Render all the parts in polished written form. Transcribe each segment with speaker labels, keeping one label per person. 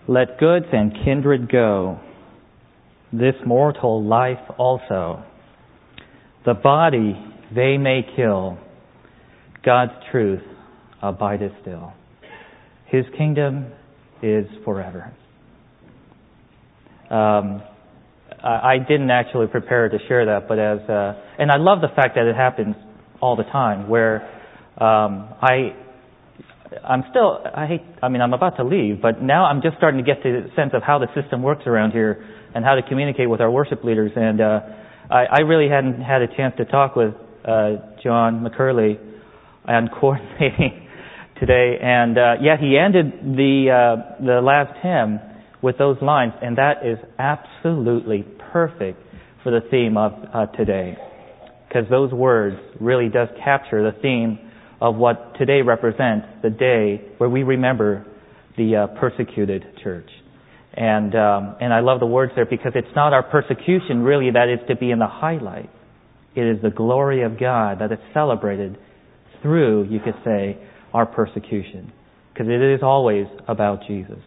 Speaker 1: Let goods and kindred go, this mortal life also. The body they may kill, God's truth abideth still. His kingdom is forever. I didn't actually prepare to share that, but and I love the fact that it happens all the time, where I'm about to leave, but now I'm just starting to get the sense of how the system works around here and how to communicate with our worship leaders. And I really hadn't had a chance to talk with John McCurley on coordinating today. And yet he ended the last hymn with those lines, and that is absolutely perfect for the theme of today, because those words really does capture the theme of what today represents, the day where we remember the persecuted church. And I love the words there, because it's not our persecution really that is to be in the highlight. It is the glory of God that is celebrated through, you could say, our persecution, because it is always about Jesus.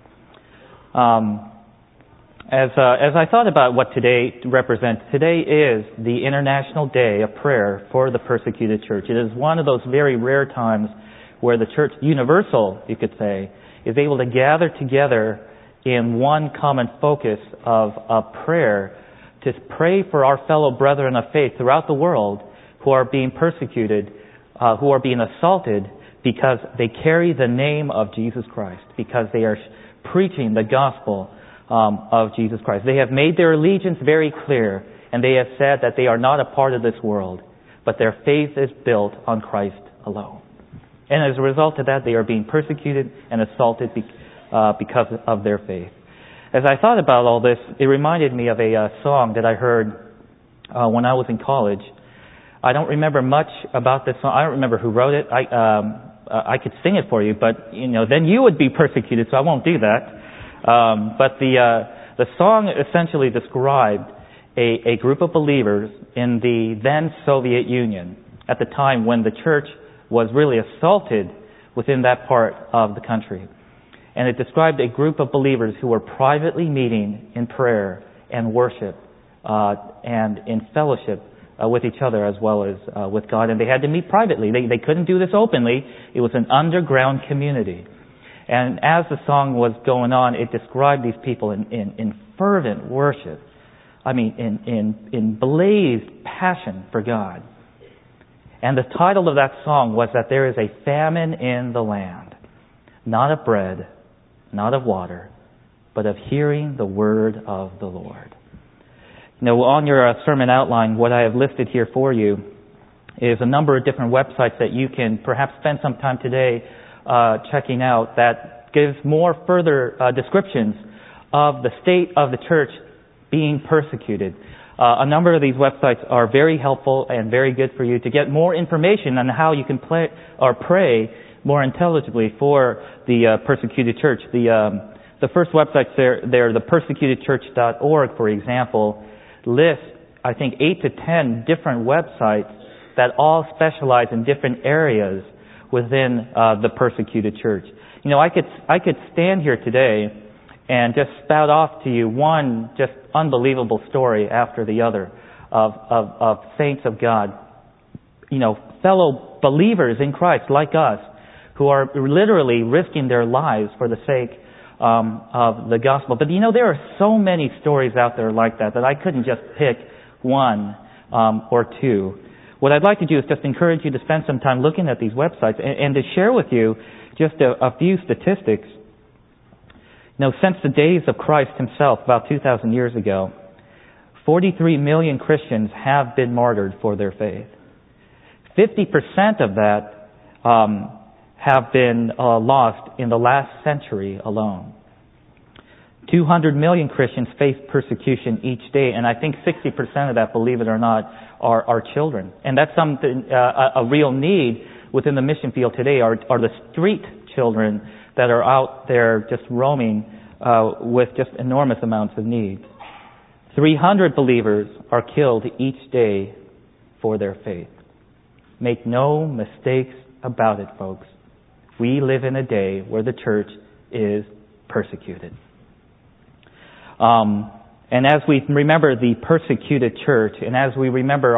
Speaker 1: As I thought about what today represents, today is the International Day of Prayer for the Persecuted Church. It is one of those very rare times where the church, universal, you could say, is able to gather together in one common focus of prayer to pray for our fellow brethren of faith throughout the world who are being persecuted, who are being assaulted because they carry the name of Jesus Christ, because they are preaching the gospel of Jesus Christ. They have made their allegiance very clear, and they have said that they are not a part of this world, but their faith is built on Christ alone. And as a result of that, they are being persecuted and assaulted because of their faith. As I thought about all this, it reminded me of a song that I heard when I was in college. I don't remember much about this song. I don't remember who wrote it. I could sing it for you, but then you would be persecuted, so I won't do that. But the song essentially described a group of believers in the then Soviet Union at the time when the church was really assaulted within that part of the country. And it described a group of believers who were privately meeting in prayer and worship and in fellowship with each other as well as with God. And they had to meet privately. They couldn't do this openly. It was an underground community. And as the song was going on, it described these people in fervent worship. I mean, in blazed passion for God. And the title of that song was that there is a famine in the land, not of bread, not of water, but of hearing the word of the Lord. On your sermon outline, what I have listed here for you is a number of different websites that you can perhaps spend some time today checking out that gives more further descriptions of the state of the church being persecuted. A number of these websites are very helpful and very good for you to get more information on how you can pray more intelligibly for the persecuted church. The first websites there, the persecutedchurch.org, for example, lists, I think, 8 to 10 different websites that all specialize in different areas within the persecuted church. I could stand here today and just spout off to you one just unbelievable story after the other of saints of God, fellow believers in Christ like us, who are literally risking their lives for the sake of the gospel. But there are so many stories out there like that I couldn't just pick one or two. What I'd like to do is just encourage you to spend some time looking at these websites and to share with you just a few statistics. Since the days of Christ himself, about 2,000 years ago, 43 million Christians have been martyred for their faith. 50% of that have been lost in the last century alone. 200 million Christians face persecution each day, and I think 60% of that, believe it or not, are children. And that's something, a real need within the mission field today are the street children that are out there just roaming with just enormous amounts of need. 300 believers are killed each day for their faith. Make no mistakes about it, folks. We live in a day where the church is persecuted. And as we remember the persecuted church, and as we remember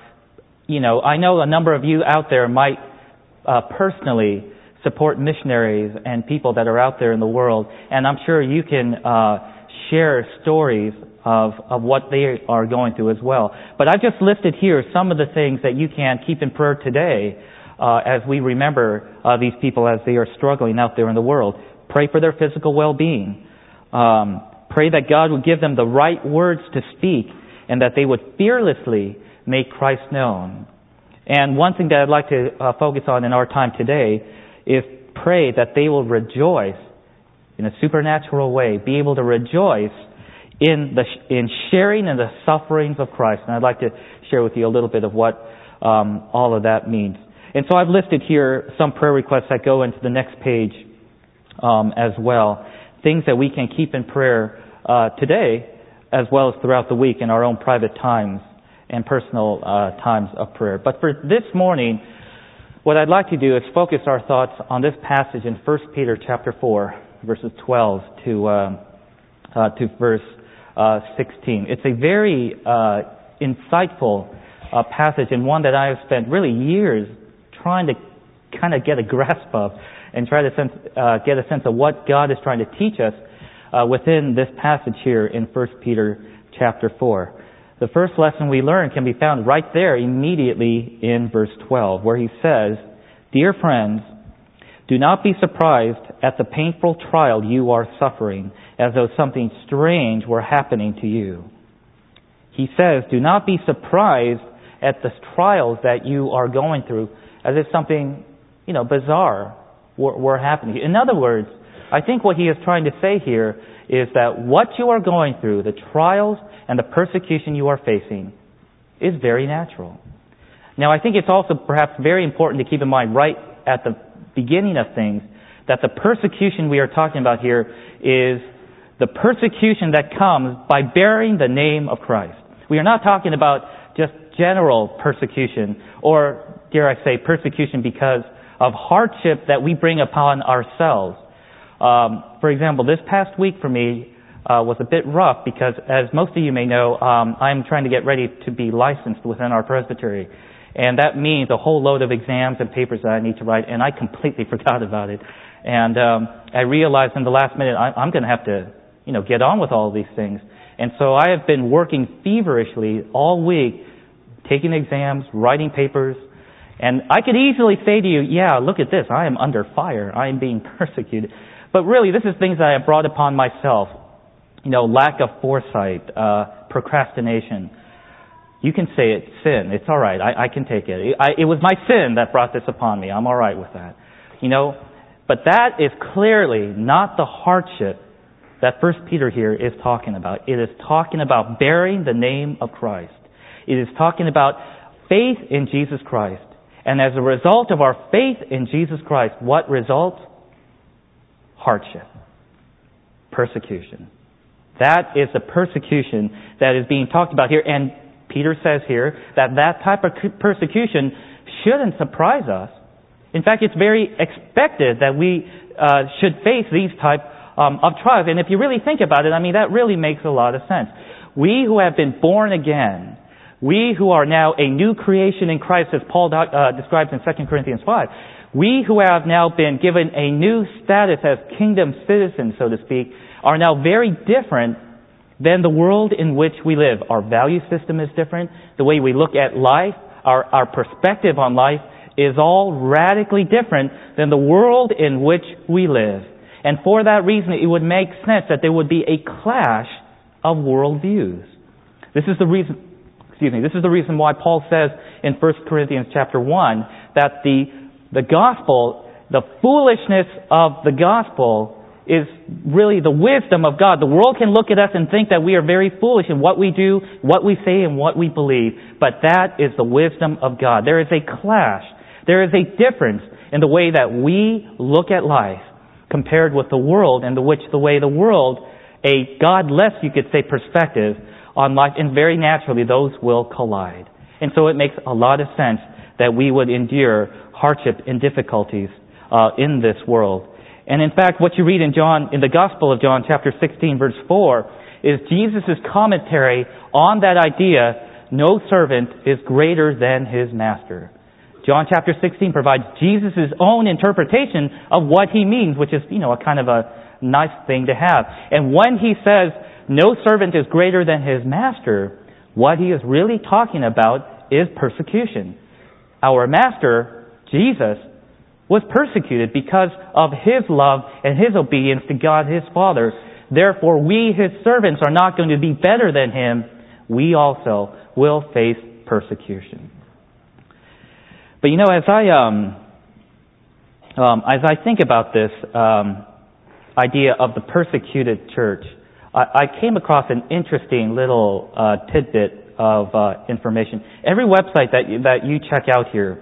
Speaker 1: I know a number of you out there might personally support missionaries and people that are out there in the world, and I'm sure you can share stories of what they are going through as well. But I've just listed here some of the things that you can keep in prayer today as we remember these people as they are struggling out there in the world. Pray for their physical well-being. Pray that God would give them the right words to speak and that they would fearlessly make Christ known. And one thing that I'd like to focus on in our time today is pray that they will rejoice in a supernatural way, be able to rejoice in sharing in the sufferings of Christ. And I'd like to share with you a little bit of what all of that means. And so I've listed here some prayer requests that go into the next page as well. Things that we can keep in prayer today as well as throughout the week in our own private times and personal times of prayer. But for this morning, what I'd like to do is focus our thoughts on this passage in 1 Peter chapter 4, verses 12 to verse 16. It's a very insightful passage, and one that I have spent really years trying to kind of get a grasp of and try to get a sense of what God is trying to teach us within this passage here in 1 Peter chapter 4. The first lesson we learn can be found right there immediately in verse 12, where he says, "Dear friends, do not be surprised at the painful trial you are suffering, as though something strange were happening to you." He says, do not be surprised at the trials that you are going through, as if something, bizarre were happening. In other words, I think what he is trying to say here is that what you are going through, the trials and the persecution you are facing, is very natural. Now, I think it's also perhaps very important to keep in mind right at the beginning of things that the persecution we are talking about here is the persecution that comes by bearing the name of Christ. We are not talking about just general persecution, or dare I say persecution because of hardship that we bring upon ourselves. For example, this past week for me was a bit rough because, as most of you may know, I'm trying to get ready to be licensed within our presbytery. And that means a whole load of exams and papers that I need to write, and I completely forgot about it. And I realized in the last minute I'm going to have to, get on with all of these things. And so I have been working feverishly all week, taking exams, writing papers. And I could easily say to you, yeah, look at this, I am under fire, I am being persecuted. But really, this is things that I have brought upon myself. Lack of foresight, procrastination. You can say it, sin. It's all right. I can take it. It was my sin that brought this upon me. I'm all right with that. But that is clearly not the hardship that 1 Peter here is talking about. It is talking about bearing the name of Christ. It is talking about faith in Jesus Christ. And as a result of our faith in Jesus Christ, what results? Hardship. Persecution. That is the persecution that is being talked about here. And Peter says here that type of persecution shouldn't surprise us. In fact, it's very expected that we should face these type of trials. And if you really think about it, that really makes a lot of sense. We who have been born again, we who are now a new creation in Christ, as Paul describes in 2 Corinthians 5, we who have now been given a new status as kingdom citizens, so to speak, are now very different than the world in which we live. Our value system is different. The way we look at life, our perspective on life is all radically different than the world in which we live. And for that reason, it would make sense that there would be a clash of worldviews. This is the reason why Paul says in 1 Corinthians chapter 1 that the gospel, the foolishness of the gospel is really the wisdom of God. The world can look at us and think that we are very foolish in what we do, what we say, and what we believe. But that is the wisdom of God. There is a clash. There is a difference in the way that we look at life compared with the world, and the way the world, a godless, you could say, perspective on life, and very naturally those will collide. And so it makes a lot of sense that we would endure hardship and difficulties in this world. And in fact, what you read in the Gospel of John, chapter 16, verse 4, is Jesus' commentary on that idea, no servant is greater than his master. John chapter 16 provides Jesus' own interpretation of what he means, which is, a kind of a nice thing to have. And when he says, no servant is greater than his master, what he is really talking about is persecution. Our master, Jesus, was persecuted because of his love and his obedience to God his Father. Therefore, we, his servants, are not going to be better than him. We also will face persecution. But as I think about this idea of the persecuted church, I came across an interesting little tidbit of information. Every website that you check out here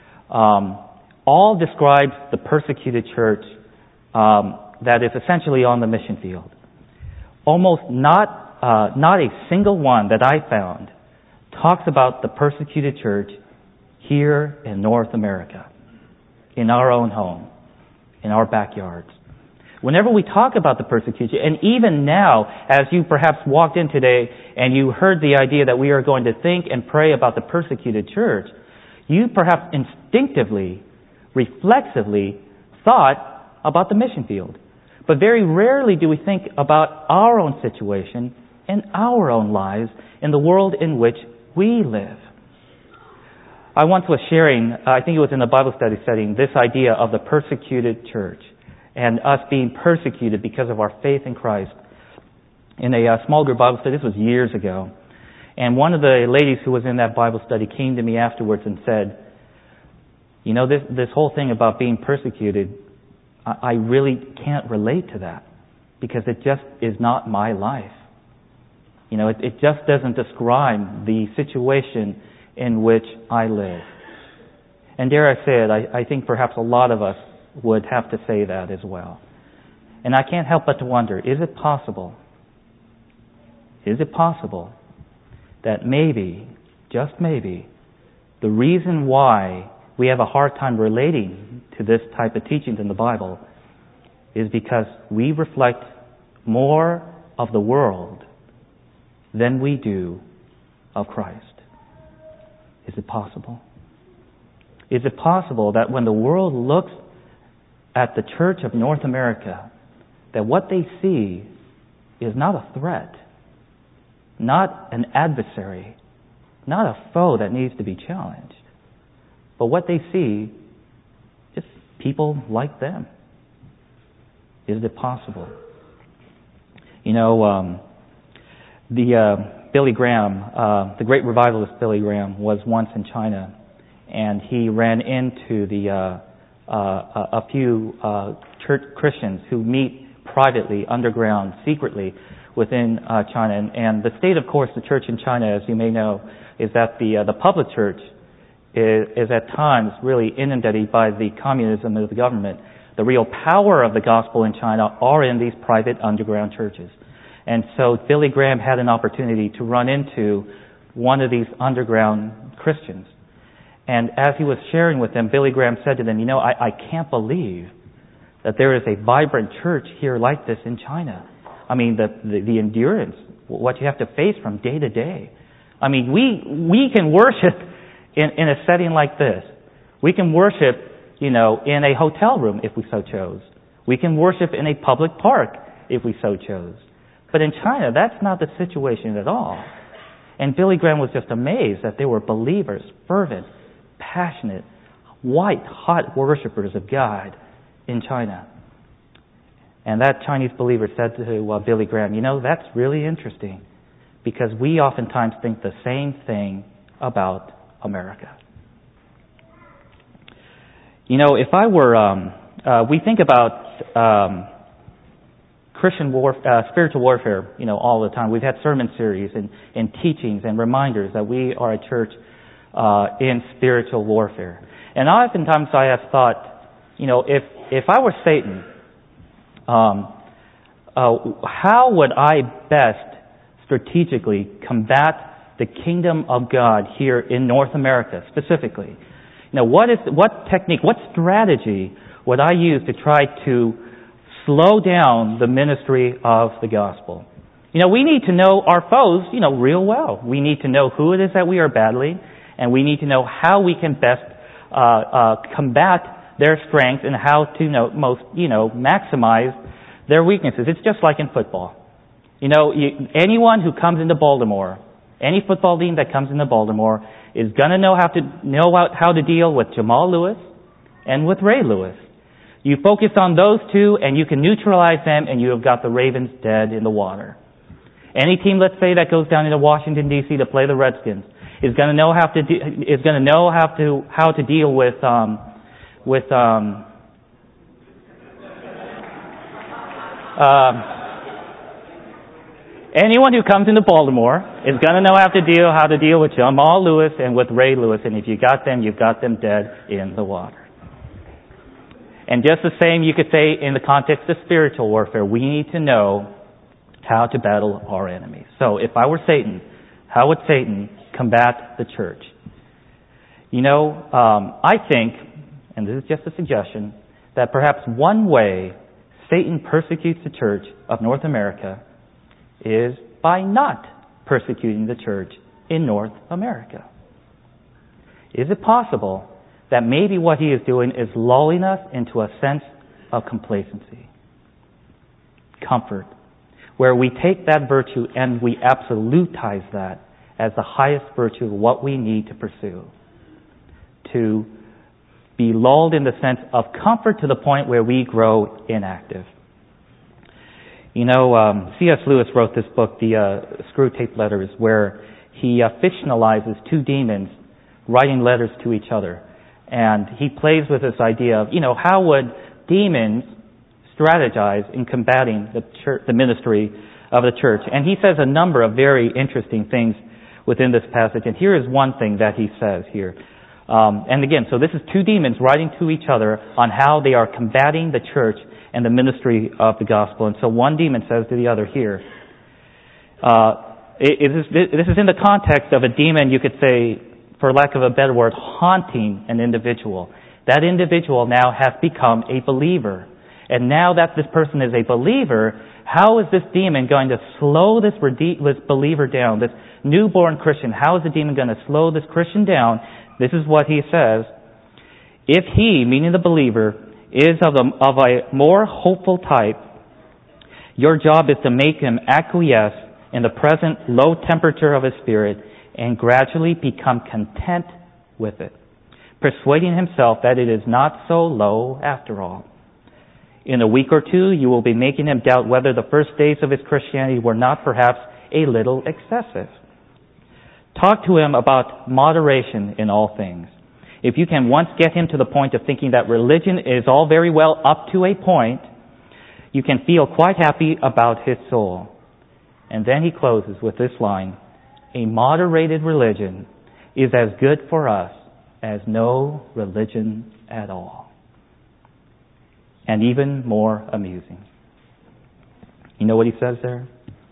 Speaker 1: all describes the persecuted church that is essentially on the mission field. Almost not a single one that I found talks about the persecuted church here in North America, in our own home, in our backyards. Whenever we talk about the persecution, and even now, as you perhaps walked in today and you heard the idea that we are going to think and pray about the persecuted church, you perhaps instinctively, reflexively thought about the mission field. But very rarely do we think about our own situation and our own lives in the world in which we live. I once was sharing, I think it was in a Bible study setting, this idea of the persecuted church and us being persecuted because of our faith in Christ in a small group Bible study. This was years ago. And one of the ladies who was in that Bible study came to me afterwards and said, this whole thing about being persecuted, I really can't relate to that because it just is not my life. It just doesn't describe the situation in which I live. And dare I say it, I think perhaps a lot of us would have to say that as well. And I can't help but to wonder, is it possible that maybe, just maybe, the reason why we have a hard time relating to this type of teachings in the Bible is because we reflect more of the world than we do of Christ? Is it possible? Is it possible that when the world looks at the Church of North America, that what they see is not a threat, not an adversary, not a foe that needs to be challenged, but what they see is people like them? Is it possible? Billy Graham, the great revivalist Billy Graham, was once in China, and he ran into a few church Christians who meet privately, underground, secretly within China. And the state, of course, the church in China, as you may know, is that the public church is at times really inundated by the communism of the government. The real power of the gospel in China are in these private underground churches. And so Billy Graham had an opportunity to run into one of these underground Christians. And as he was sharing with them, Billy Graham said to them, I can't believe that there is a vibrant church here like this in China. I mean, the endurance, what you have to face from day to day. I mean, we can worship in a setting like this. We can worship, in a hotel room if we so chose. We can worship in a public park if we so chose. But in China, that's not the situation at all. And Billy Graham was just amazed that there were believers, fervent, passionate, white-hot worshipers of God in China. And that Chinese believer said to Billy Graham, that's really interesting because we oftentimes think the same thing about America. If I were, we think about Christian spiritual warfare, all the time. We've had sermon series and teachings and reminders that we are a church in spiritual warfare. And oftentimes I have thought, if I were Satan, how would I best strategically combat the kingdom of God here in North America specifically? What technique, what strategy would I use to try to slow down the ministry of the gospel. We need to know our foes, real well. We need to know who it is that we are battling, and we need to know how we can best combat their strengths and how to maximize their weaknesses. It's just like in football. Anyone who comes into Baltimore, any football team that comes into Baltimore is going to know how to deal with Jamal Lewis and with Ray Lewis. You focus on those two and you can neutralize them, and you have got the Ravens dead in the water. Any team, let's say, that goes down into Washington D.C. to play the Redskins is going to know how to deal with anyone who comes into Baltimore is going to know how to deal with Jamal Lewis and with Ray Lewis, and if you got them, you've got them dead in the water. And just the same, you could say, in the context of spiritual warfare, we need to know how to battle our enemies. So if I were Satan, how would Satan combat the church? I think, and this is just a suggestion, that perhaps one way Satan persecutes the church of North America is by not persecuting the church in North America. Is it possible that maybe what he is doing is lulling us into a sense of complacency, comfort, where we take that virtue and we absolutize that as the highest virtue of what we need to pursue, to be lulled in the sense of comfort to the point where we grow inactive. C.S. Lewis wrote this book, the Screwtape Letters, where he fictionalizes two demons writing letters to each other. And he plays with this idea of, how would demons strategize in combating the ministry of the church? And he says a number of very interesting things within this passage. And here is one thing that he says here. And again, so this is two demons writing to each other on how they are combating the church and the ministry of the gospel. And so one demon says to the other here, this is in the context of a demon, you could say, for lack of a better word, haunting an individual. That individual now has become a believer. And now that this person is a believer, how is this demon going to slow this believer down, this newborn Christian? How is the demon going to slow this Christian down? This is what he says. If he, meaning the believer, is of a more hopeful type, your job is to make him acquiesce in the present low temperature of his spirit and gradually become content with it, persuading himself that it is not so low after all. In a week or two, you will be making him doubt whether the first days of his Christianity were not perhaps a little excessive. Talk to him about moderation in all things. If you can once get him to the point of thinking that religion is all very well up to a point, you can feel quite happy about his soul. And then he closes with this line, a moderated religion is as good for us as no religion at all. And even more amusing. You know what he says there?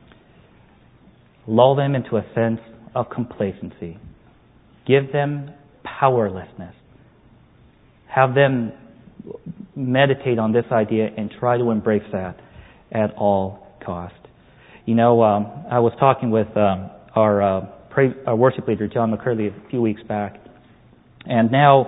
Speaker 1: Lull them into a sense of complacency. Give them powerlessness. Have them meditate on this idea and try to embrace that at all cost. I was talking with our worship leader, John McCurley, a few weeks back, and now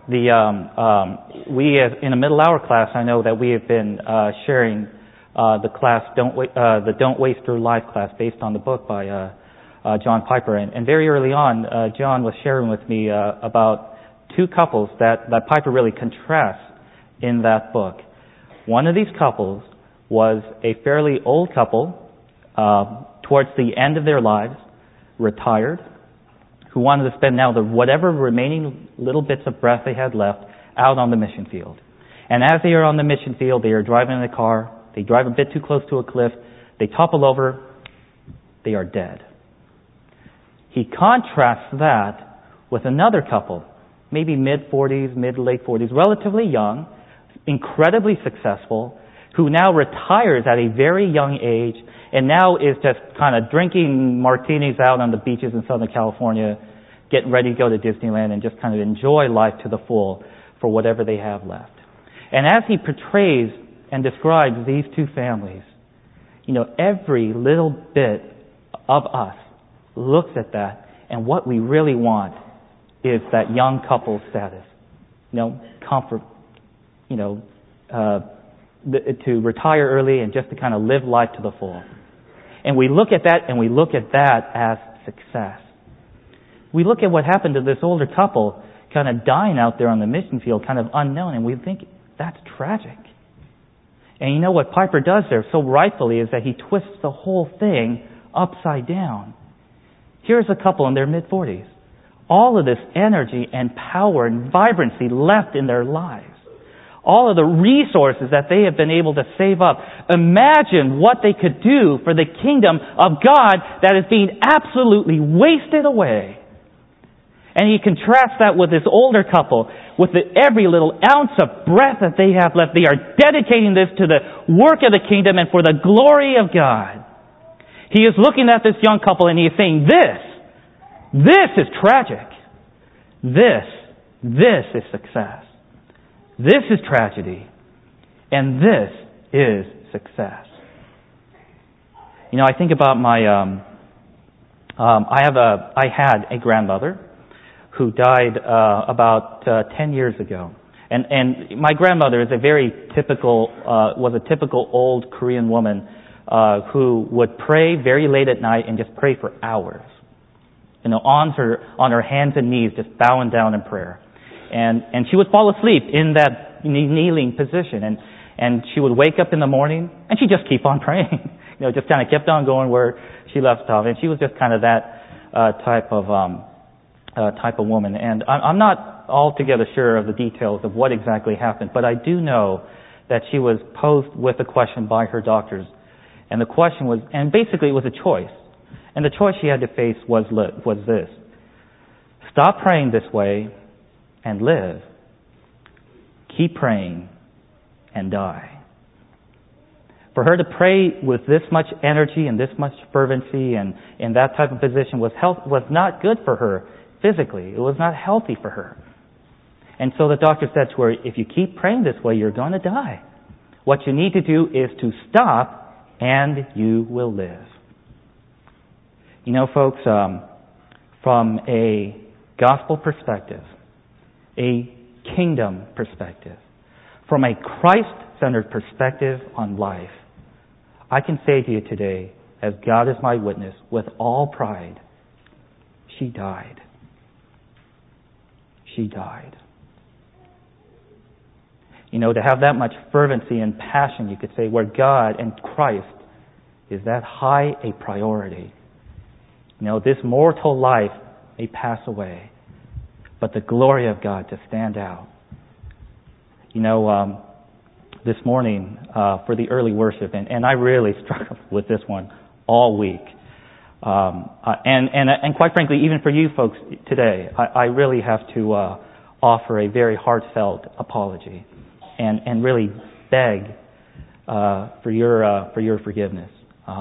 Speaker 1: we in a middle hour class, I know that we have been sharing the class the Don't Waste Your Life class based on the book by John Piper, and very early on, John was sharing with me about two couples that Piper really contrasts in that book. One of these couples was a fairly old couple, towards the end of their lives, retired, who wanted to spend now whatever remaining little bits of breath they had left out on the mission field. And as they are on the mission field, they are driving in a car, they drive a bit too close to a cliff, they topple over, they are dead. He contrasts that with another couple, maybe mid-40s, mid-late 40s, relatively young, incredibly successful, who now retires at a very young age and now is just kind of drinking martinis out on the beaches in Southern California, getting ready to go to Disneyland and just kind of enjoy life to the full for whatever they have left. And as he portrays and describes these two families, every little bit of us looks at that, and what we really want is that young couple status. Comfort, to retire early and just to kind of live life to the full. And we look at that, and we look at that as success. We look at what happened to this older couple kind of dying out there on the mission field, kind of unknown, and we think that's tragic. And you know what Piper does there so rightfully is that he twists the whole thing upside down. Here's a couple in their mid-40s. All of this energy and power and vibrancy left in their lives. All of the resources that they have been able to save up. Imagine what they could do for the kingdom of God that is being absolutely wasted away. And you contrast that with this older couple, with every little ounce of breath that they have left. They are dedicating this to the work of the kingdom and for the glory of God. He is looking at this young couple and he is saying, this is tragic. This is success. This is tragedy. And this is success. I think about I had a grandmother who died about 10 years ago. And my grandmother is was a typical old Korean woman who would pray very late at night and just pray for hours. On her hands and knees, just bowing down in prayer. And she would fall asleep in that kneeling position. And she would wake up in the morning and she'd just keep on praying. Just kind of kept on going where she left off. And she was just kind of that type of woman. And I'm not altogether sure of the details of what exactly happened, but I do know that she was posed with a question by her doctors. And the question was, and basically it was a choice. And the choice she had to face was this. Stop praying this way and live. Keep praying and die. For her to pray with this much energy and this much fervency and in that type of position was not good for her physically. It was not healthy for her. And so the doctor said to her, if you keep praying this way, you're going to die. What you need to do is to stop and you will live. Folks, from a gospel perspective, a kingdom perspective, from a Christ-centered perspective on life, I can say to you today, as God is my witness, with all pride, she died. She died. To have that much fervency and passion, you could say, where God and Christ is that high a priority. This mortal life may pass away, but the glory of God to stand out. This morning for the early worship, and I really struggled with this one all week. And quite frankly, even for you folks today, I really have to offer a very heartfelt apology and really beg for your forgiveness.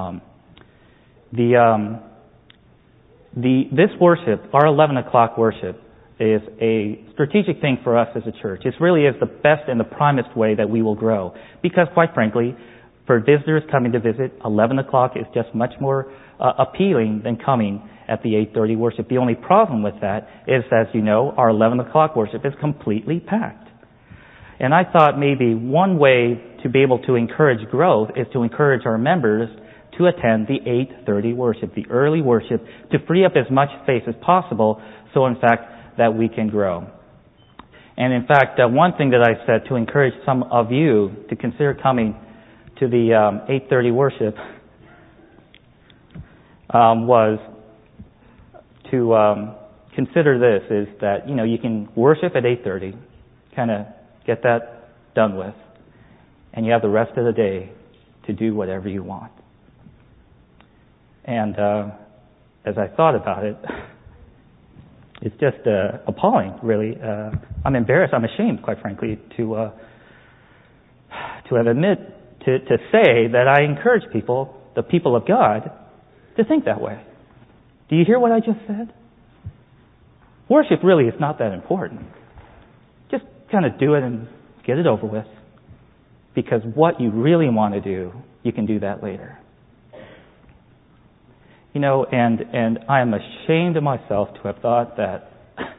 Speaker 1: This worship, our 11 o'clock worship, is a strategic thing for us as a church. It really is the best and the primest way that we will grow. Because quite frankly, for visitors coming to visit, 11 o'clock is just much more appealing than coming at the 8:30 worship. The only problem with that is, as you know, our 11 o'clock worship is completely packed. And I thought maybe one way to be able to encourage growth is to encourage our members to attend the 8:30 worship, the early worship, to free up as much space as possible so, in fact, that we can grow. And, in fact, one thing that I said to encourage some of you to consider coming to the 8:30 worship was to consider this, is that, you can worship at 8:30, kind of get that done with, and you have the rest of the day to do whatever you want. And as I thought about it, it's just appalling, really. I'm embarrassed. I'm ashamed, quite frankly, to say that I encourage people, the people of God, to think that way. Do you hear what I just said? Worship really is not that important. Just kind of do it and get it over with. Because what you really want to do, you can do that later. You know, and I am ashamed of myself to have thought that,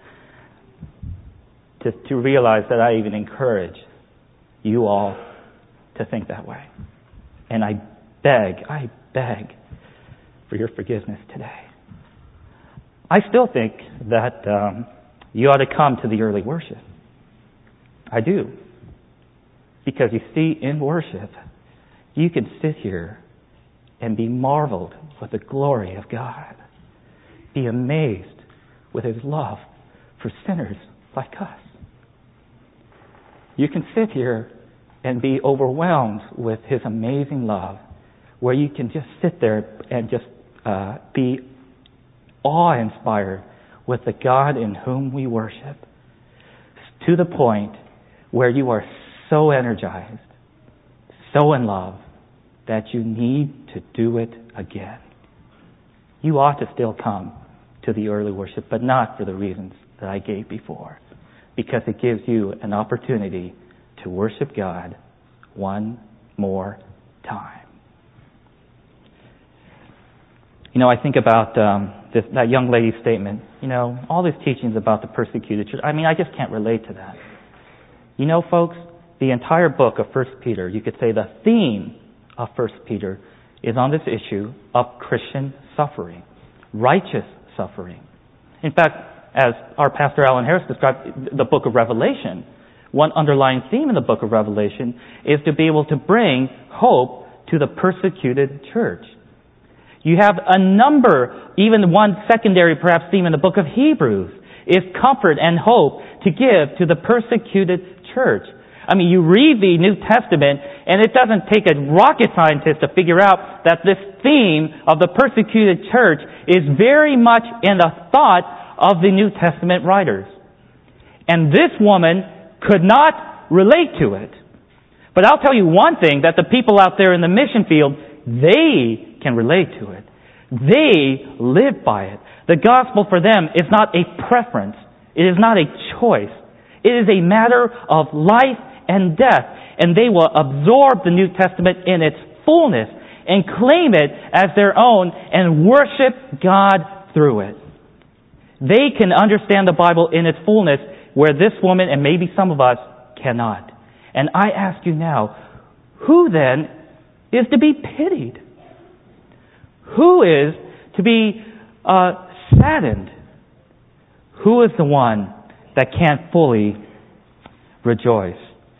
Speaker 1: to realize that I even encourage you all to think that way. And I beg for your forgiveness today. I still think that you ought to come to the early worship. I do. Because you see, in worship, you can sit here and be marveled with the glory of God. Be amazed with His love for sinners like us. You can sit here and be overwhelmed with His amazing love, where you can just sit there and just be awe-inspired with the God in whom we worship, to the point where you are so energized, so in love, that you need to do it again. You ought to still come to the early worship, but not for the reasons that I gave before, because it gives you an opportunity to worship God one more time. You know, I think about that young lady's statement. You know, all these teachings about the persecuted church. I mean, I just can't relate to that. You know, folks, the entire book of 1 Peter, you could say the theme of 1 Peter is on this issue of Christian suffering, righteous suffering. In fact, as our pastor Alan Harris described the book of Revelation, one underlying theme in the book of Revelation is to be able to bring hope to the persecuted church. You have a number, even one secondary perhaps theme in the book of Hebrews is comfort and hope to give to the persecuted church. I mean, you read the New Testament, and it doesn't take a rocket scientist to figure out that this theme of the persecuted church is very much in the thought of the New Testament writers. And this woman could not relate to it. But I'll tell you one thing, that the people out there in the mission field, they can relate to it. They live by it. The gospel for them is not a preference. It is not a choice. It is a matter of life and death. And they will absorb the New Testament in its fullness and claim it as their own and worship God through it. They can understand the Bible in its fullness where this woman and maybe some of us cannot. And I ask you now, who then is to be pitied? Who is to be saddened? Who is the one that can't fully rejoice?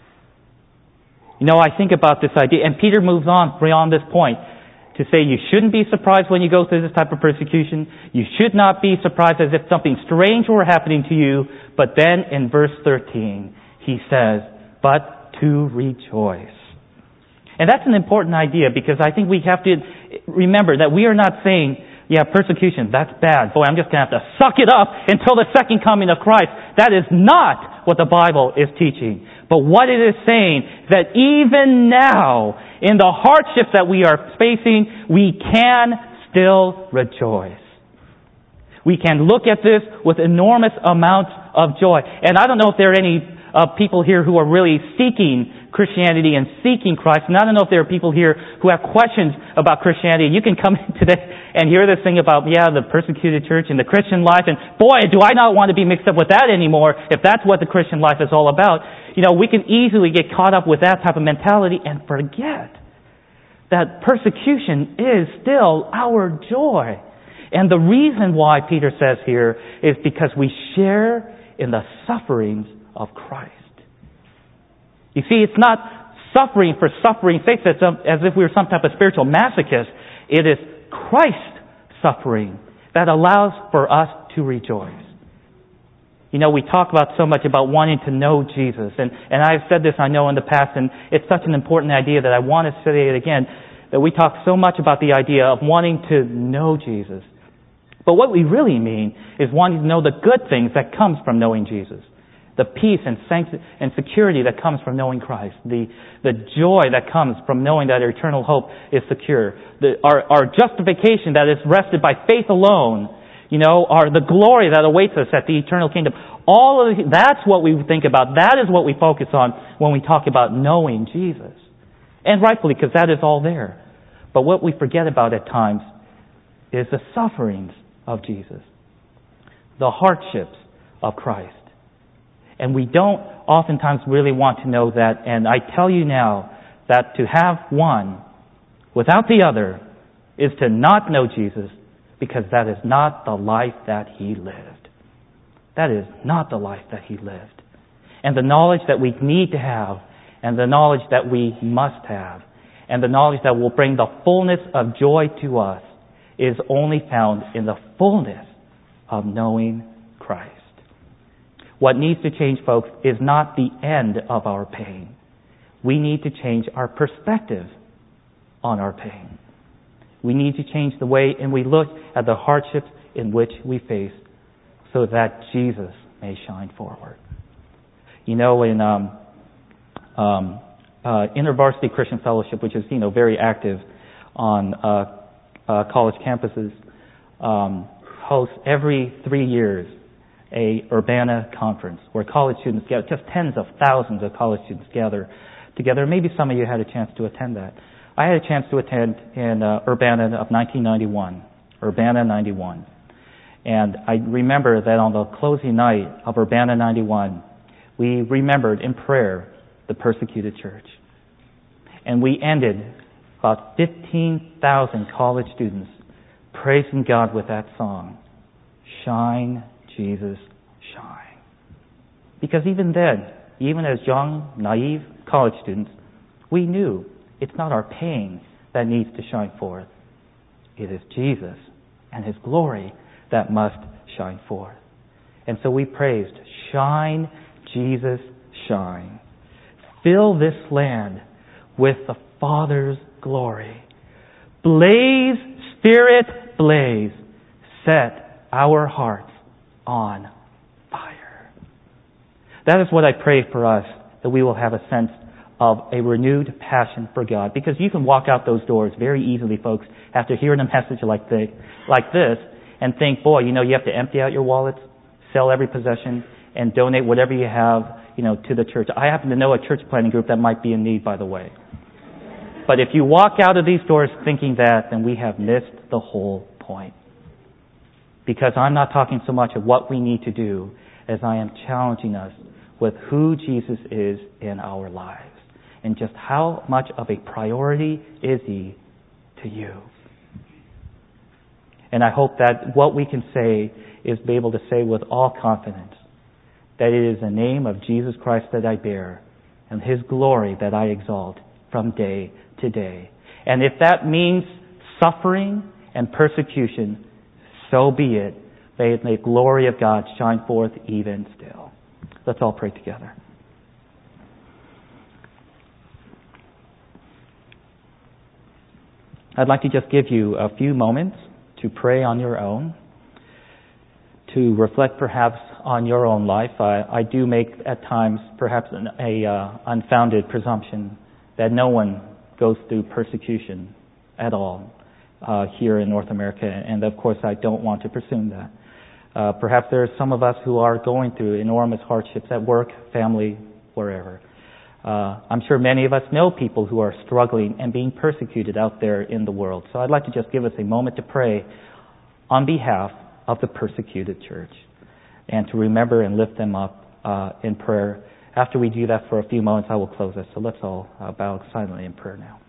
Speaker 1: You know, I think about this idea, and Peter moves on beyond this point to say you shouldn't be surprised when you go through this type of persecution. You should not be surprised as if something strange were happening to you. But then in verse 13, he says, but to rejoice. And that's an important idea, because I think we have to remember that we are not saying, yeah, persecution, that's bad. Boy, I'm just going to have to suck it up until the second coming of Christ. That is not what the Bible is teaching. But what it is saying, that even now, in the hardships that we are facing, we can still rejoice. We can look at this with enormous amounts of joy. And I don't know if there are any people here who are really seeking Christianity and seeking Christ. And I don't know if there are people here who have questions about Christianity. You can come in today and hear this thing about, the persecuted church and the Christian life. And boy, do I not want to be mixed up with that anymore if that's what the Christian life is all about. You know, we can easily get caught up with that type of mentality and forget that persecution is still our joy. And the reason why Peter says here is because we share in the sufferings of Christ. You see, it's not suffering for suffering's sake, as if we were some type of spiritual masochist. It is Christ's suffering that allows for us to rejoice. You know, we talk about so much about wanting to know Jesus. And I've said this, I know, in the past, and it's such an important idea that I want to say it again, that we talk so much about the idea of wanting to know Jesus. But what we really mean is wanting to know the good things that comes from knowing Jesus. The peace and security that comes from knowing Christ. The joy that comes from knowing that our eternal hope is secure. Our justification that is rested by faith alone or the glory that awaits us at the eternal kingdom. That's what we think about. That is what we focus on when we talk about knowing Jesus. And rightfully, because that is all there. But what we forget about at times is the sufferings of Jesus, the hardships of Christ. And we don't oftentimes really want to know that. And I tell you now that to have one without the other is to not know Jesus, because that is not the life that He lived. That is not the life that He lived. And the knowledge that we need to have, and the knowledge that we must have, and the knowledge that will bring the fullness of joy to us is only found in the fullness of knowing Christ. What needs to change, folks, is not the end of our pain. We need to change our perspective on our pain. We need to change the way and we look at the hardships in which we face so that Jesus may shine forward. In InterVarsity Christian Fellowship, which is, very active on college campuses, hosts every 3 years a Urbana conference where college students gather, just tens of thousands of college students gather together. Maybe some of you had a chance to attend that. I had a chance to attend in Urbana of 1991, Urbana 91. And I remember that on the closing night of Urbana 91, we remembered in prayer the persecuted church. And we ended about 15,000 college students praising God with that song, Shine, Jesus, Shine. Because even then, even as young, naive college students, we knew it's not our pain that needs to shine forth. It is Jesus and His glory that must shine forth. And so we praised, Shine, Jesus, Shine. Fill this land with the Father's glory. Blaze, Spirit, blaze. Set our hearts on fire. That is what I pray for us, that we will have a sense of a renewed passion for God. Because you can walk out those doors very easily, folks, after hearing a message like this, and think, boy, you have to empty out your wallets, sell every possession, and donate whatever you have, to the church. I happen to know a church planting group that might be in need, by the way. But if you walk out of these doors thinking that, then we have missed the whole point. Because I'm not talking so much of what we need to do as I am challenging us with who Jesus is in our lives. And just how much of a priority is He to you. And I hope that what we can say is be able to say with all confidence that it is the name of Jesus Christ that I bear and His glory that I exalt from day to day. And if that means suffering and persecution, so be it. May the glory of God shine forth even still. Let's all pray together. I'd like to just give you a few moments to pray on your own, to reflect perhaps on your own life. I do make at times perhaps an unfounded presumption that no one goes through persecution at all here in North America, and of course I don't want to presume that. Perhaps there are some of us who are going through enormous hardships at work, family, wherever. I'm sure many of us know people who are struggling and being persecuted out there in the world. So I'd like to just give us a moment to pray on behalf of the persecuted church and to remember and lift them up in prayer. After we do that for a few moments, I will close us. So let's all bow silently in prayer now.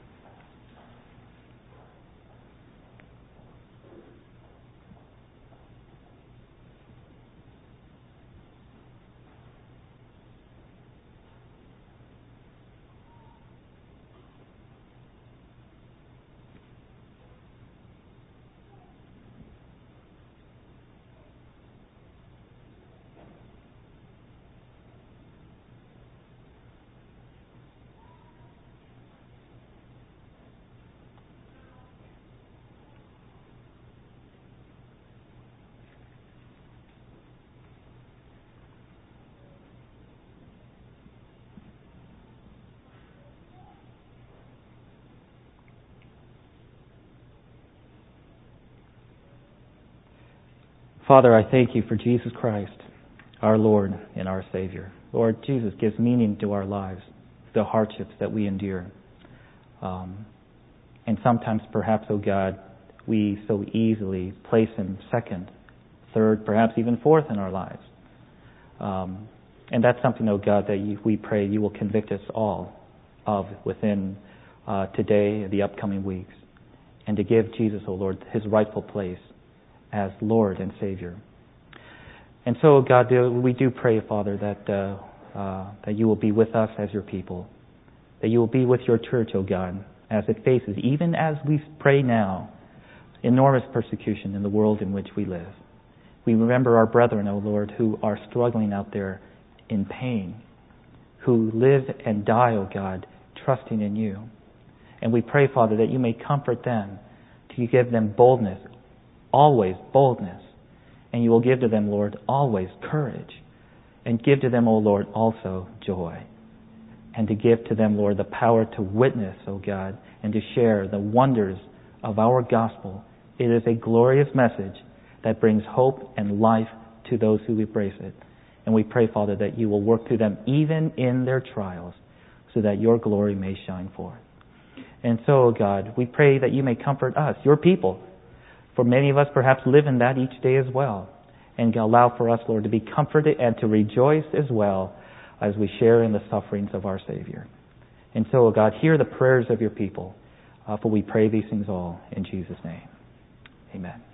Speaker 1: Father, I thank you for Jesus Christ, our Lord and our Savior. Lord, Jesus gives meaning to our lives, the hardships that we endure. And sometimes perhaps, oh God, we so easily place Him second, third, perhaps even fourth in our lives. And that's something, oh God, that we pray you will convict us all of within today and the upcoming weeks, and to give Jesus, oh Lord, His rightful place as Lord and Savior. And so, God, we do pray, Father, that you will be with us as your people, that you will be with your church, oh God, as it faces, even as we pray now, enormous persecution in the world in which we live. We remember our brethren, O Lord, who are struggling out there in pain, who live and die, O God, trusting in you. And we pray, Father, that you may comfort them, to give them boldness, always boldness. And you will give to them, Lord, always courage. And give to them, O Lord, also joy. And to give to them, Lord, the power to witness, O God, and to share the wonders of our gospel. It is a glorious message that brings hope and life to those who embrace it. And we pray, Father, that you will work through them even in their trials, so that your glory may shine forth. And so, O God, we pray that you may comfort us, your people. For many of us perhaps live in that each day as well. And allow for us, Lord, to be comforted and to rejoice as well as we share in the sufferings of our Savior. And so, O God, hear the prayers of your people. For we pray these things all in Jesus' name. Amen.